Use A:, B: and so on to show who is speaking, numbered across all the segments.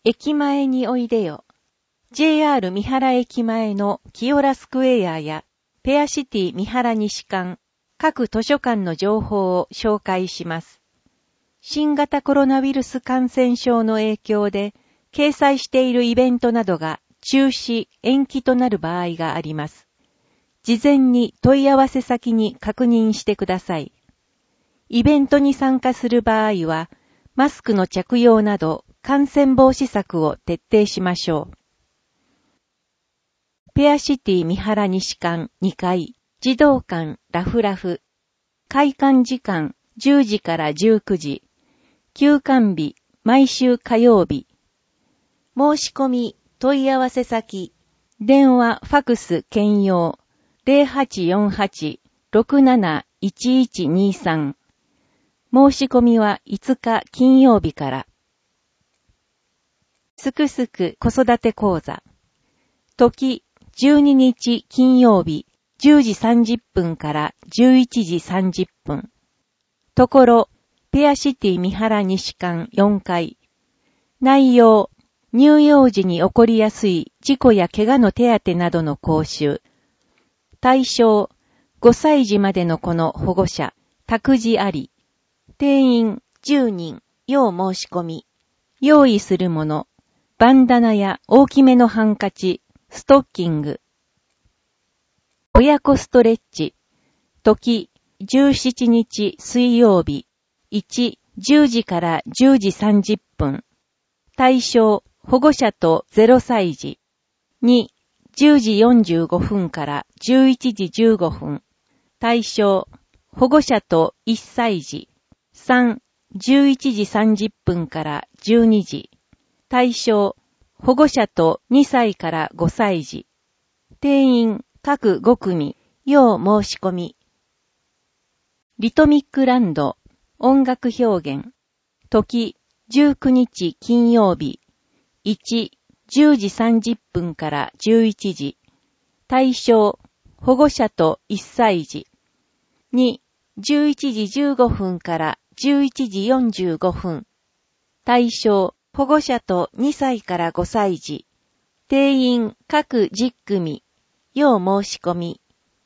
A: 駅前においでよ。JR 三原駅前の清良スクエアやペアシティ三原西館、各図書館の情報を紹介します。新型コロナウイルス感染症の影響で、掲載しているイベントなどが中止、延期となる場合があります。事前に問い合わせ先に確認してください。イベントに参加する場合は、マスクの着用など感染防止策を徹底しましょう。ペアシティ三原西館2階、児童館ラフラフ。開館時間10時から19時。休館日、毎週火曜日。申し込み、問い合わせ先。電話、ファクス、兼用。0848-671123。申し込みは5日金曜日から。すくすく子育て講座。時、12日金曜日、10時30分から11時30分。ところ、ペアシティ三原西館4階。内容、乳幼児に起こりやすい事故や怪我の手当などの講習。対象、5歳児までの子の保護者、託児あり。定員10人、要申し込み。用意するもの、バンダナや大きめのハンカチ、ストッキング。親子ストレッチ。時、17日水曜日。1、10時から10時30分。対象、保護者と0歳児。2、10時45分から11時15分。対象、保護者と1歳児。3、11時30分から12時。対象、保護者と2歳から5歳児。定員、各5組、要申し込み。リトミックランド、音楽表現。時、19日金曜日。1、10時30分から11時。対象、保護者と1歳児。2、11時15分から11時45分。対象、保護者と2歳から5歳児。定員各10組。要申し込み。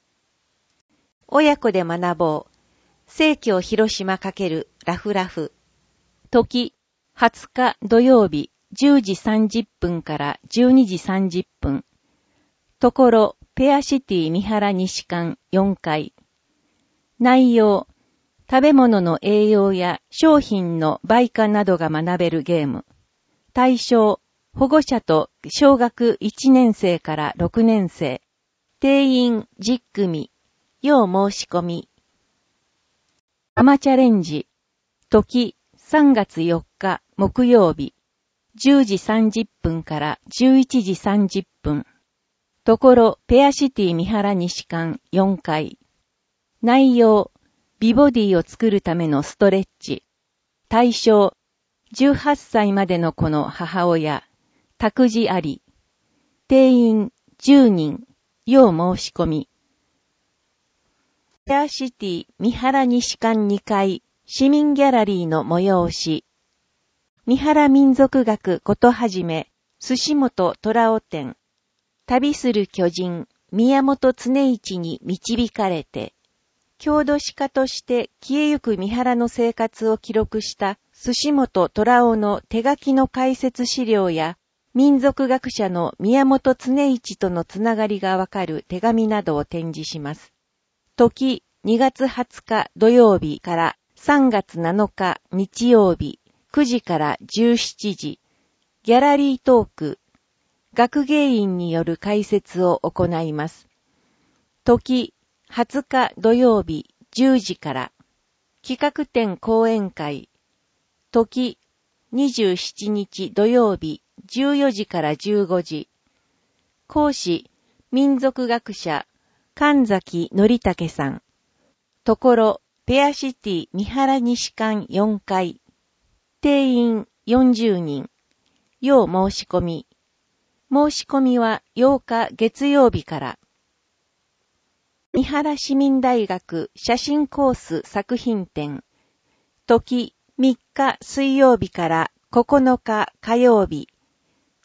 A: 親子で学ぼう。生協広島×ラフラフ。時、20日土曜日10時30分から12時30分。ところ、ペアシティ三原西館4階。内容、食べ物の栄養や商品の売価などが学べるゲーム。対象、保護者と小学1年生から6年生。定員10組。要申し込み。ママチャレンジ。時、3月4日木曜日。10時30分から11時30分。ところ、ペアシティ三原西館4階。内容、美ボディを作るためのストレッチ。対象、18歳までの子の母親。託児あり。定員10人。要申し込み。ペアシティ三原西館2階市民ギャラリーの催し。三原民族学ことはじめ、寿本虎尾展。旅する巨人、宮本常一に導かれて、郷土史家として消えゆく三原の生活を記録した寿本虎尾の手書きの解説資料や、民族学者の宮本常一とのつながりがわかる手紙などを展示します。時、2月20日土曜日から3月7日日曜日9時から17時。ギャラリートーク。学芸員による解説を行います。時、20日土曜日10時から。企画展講演会。時、27日土曜日14時から15時。講師、民族学者、神崎則武さん。ところ、ペアシティ三原西館4階。定員40人。要申し込み。申し込みは8日月曜日から。三原市民大学写真コース作品展。時3日水曜日から9日火曜日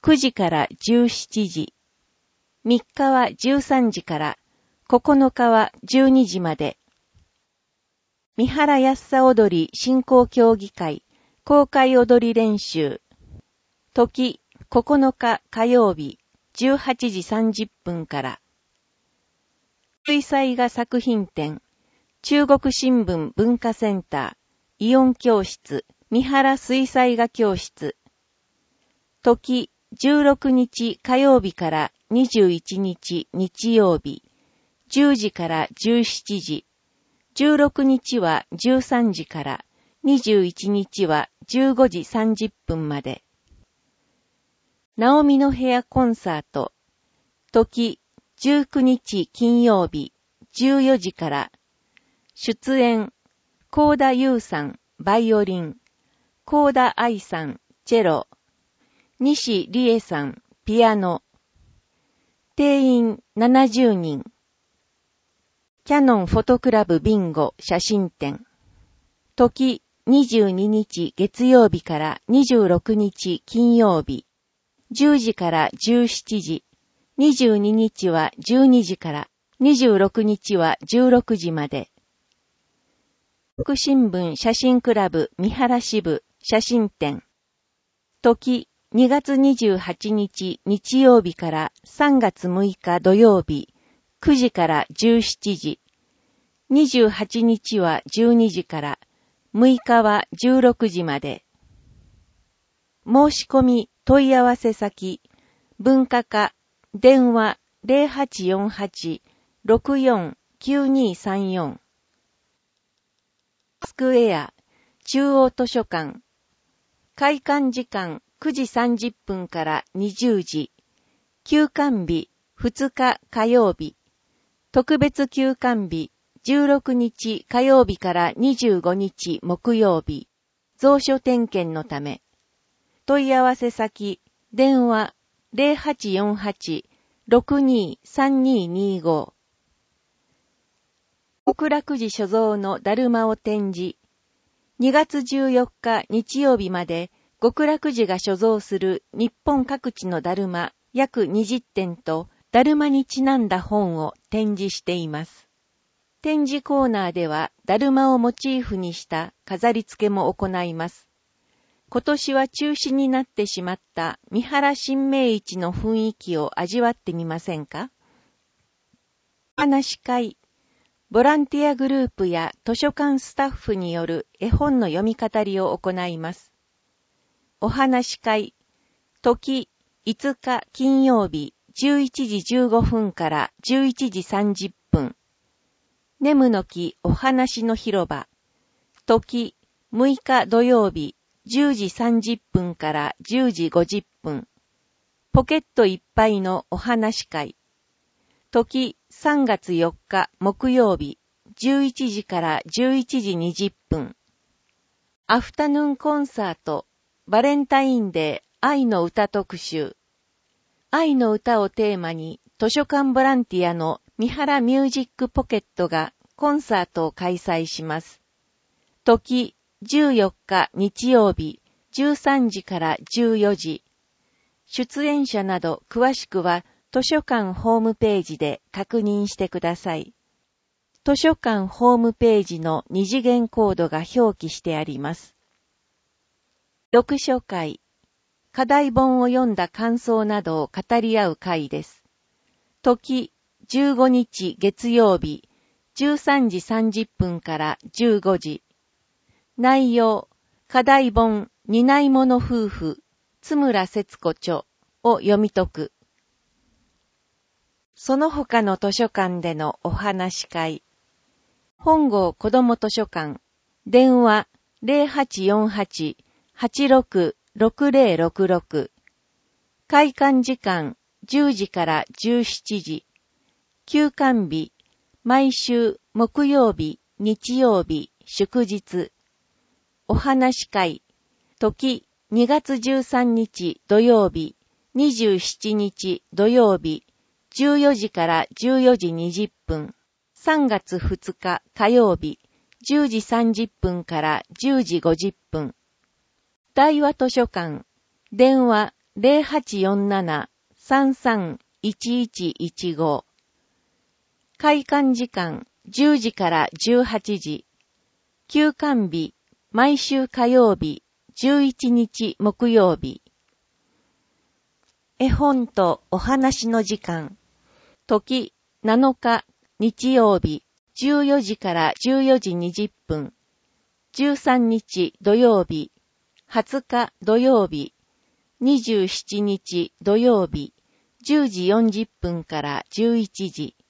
A: 9時から17時。3日は13時から9日は12時まで。三原安佐踊り振興協議会公開踊り練習。時9日火曜日18時30分から。水彩画作品展中国新聞文化センターイオン教室三原水彩画教室。時16日火曜日から21日日曜日10時から17時。16日は13時から21日は15時30分まで。ナオミの部屋コンサート。時19日金曜日14時から。出演、高田優さん、バイオリン。高田愛さん、チェロ。西理恵さん、ピアノ。定員70人。キャノンフォトクラブビンゴ写真展。時22日月曜日から26日金曜日。10時から17時。22日は12時から26日は16時まで。福新聞写真クラブ三原支部写真展。時2月28日日曜日から3月6日土曜日9時から17時。28日は12時から6日は16時まで。申し込み問い合わせ先文化課電話 0848-649234 スクエア中央図書館開館時間9時30分から20時休館日2日火曜日特別休館日16日火曜日から25日木曜日蔵書点検のため問い合わせ先電話 0848-623225 極楽寺所蔵のだるまを展示。2月14日日曜日まで極楽寺が所蔵する日本各地のだるま約20点とだるまにちなんだ本を展示しています。展示コーナーではだるまをモチーフにした飾り付けも行います。今年は中止になってしまった三原新明市の雰囲気を味わってみませんか？お話し会、ボランティアグループや図書館スタッフによる絵本の読み語りを行います。お話し会、時5日金曜日11時15分から11時30分。ネムの木お話の広場、時6日土曜日10時30分から10時50分。ポケットいっぱいのお話会。時3月4日木曜日11時から11時20分。アフタヌーンコンサートバレンタインデー愛の歌特集。愛の歌をテーマに図書館ボランティアの三原ミュージックポケットがコンサートを開催します。時14日日曜日13時から14時。出演者など詳しくは図書館ホームページで確認してください。図書館ホームページの二次元コードが表記してあります。読書会、課題本を読んだ感想などを語り合う会です。時15日月曜日13時30分から15時。内容、課題本、担い物夫婦、津村節子著を読み解く。その他の図書館でのお話し会。本郷子ども図書館、電話 0848-866066。開館時間10時から17時。休館日、毎週木曜日、日曜日、祝日。お話会、時2月13日土曜日、27日土曜日、14時から14時20分、3月2日火曜日、10時30分から10時50分。大和図書館、電話 0847-331115。開館時間10時から18時。休館日、毎週火曜日、11日木曜日。絵本とお話の時間。時7日日曜日、14時から14時20分。13日土曜日、20日土曜日、27日土曜日、10時40分から11時。